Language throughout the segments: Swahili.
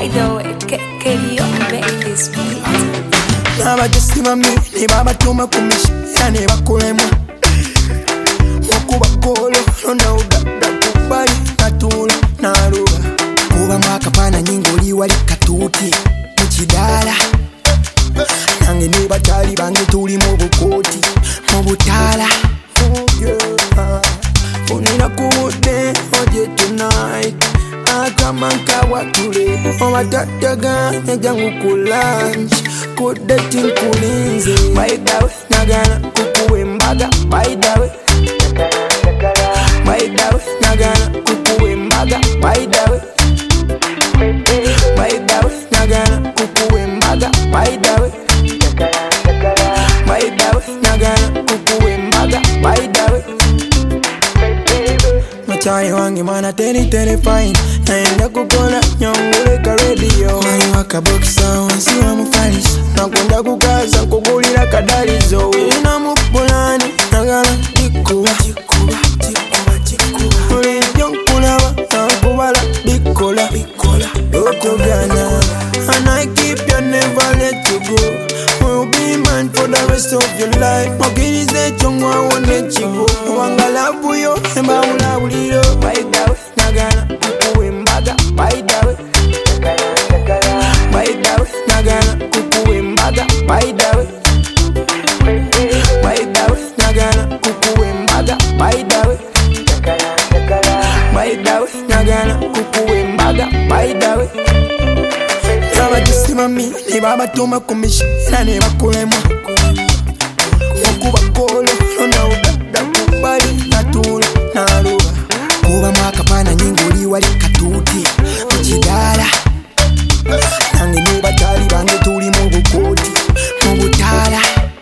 By the way, can you make this beat? Nabagisiba mi ne babatuma kumishira ne bakolemwa okuba kolo lona udada kubali katula naluba kuba mwakapana nyingoli wali katuti mukidala nange ne batali bange tuli mu bukoti mu butala unina kude oje tonight akamanka watule omatataga nejangu kulunch kudetin kulinze by the way nagana kukuwe mbaga by the way nagana kukuwe mbaga by the way nagana kukuwe mbaga by the way nagana kukuwe mbaga by the way machai wangi mana teni fine naenda kukola nyongule ka radio wani waka boxa wansi wa mufalis nakunda kukaza kugulira kadalizo ina mupulani nagana dikuba ulijonkulaba nakubala bikola okogana and I keep you, never let you go. We'll be man for the rest of your life. Mogirize chongwa wone chigo wangalabu yo emba ulawuliro by the way nagana kukuwe mbaga by the way nagana kukuwe mbaga by the way nagana kukuwe mbaga by the way nagana kukuwe mbaga by the way nabagisiba mi ne babatuma kumishira ne bakolemwa okuba kolo lona udada kubali katula naluba kuba mwakapana nyingoli wali katuti mukidala nange ne batali bange tuli mu bukoti mu butala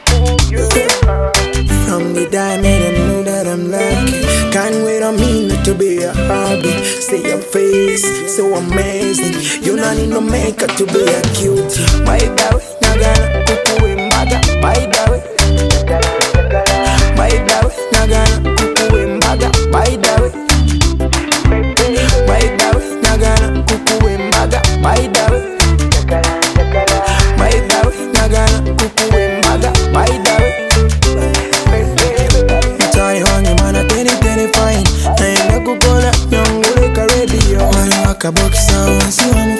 from the diamond I know that I'm lucky. Can't wait on me not to be a hobby. See your face, so amazing. You don't need no makeup to be a cutie. By the way, nagana kukuwe mbaga. By the way, nagana kukuwe mbaga. By the way, nagana kukuwe mbaga. By the way, nagana kukuwe mbaga. By the way. Mchani wangi mana teni fine naenda kukola nyongule ka radio wani waka boxa wansi wa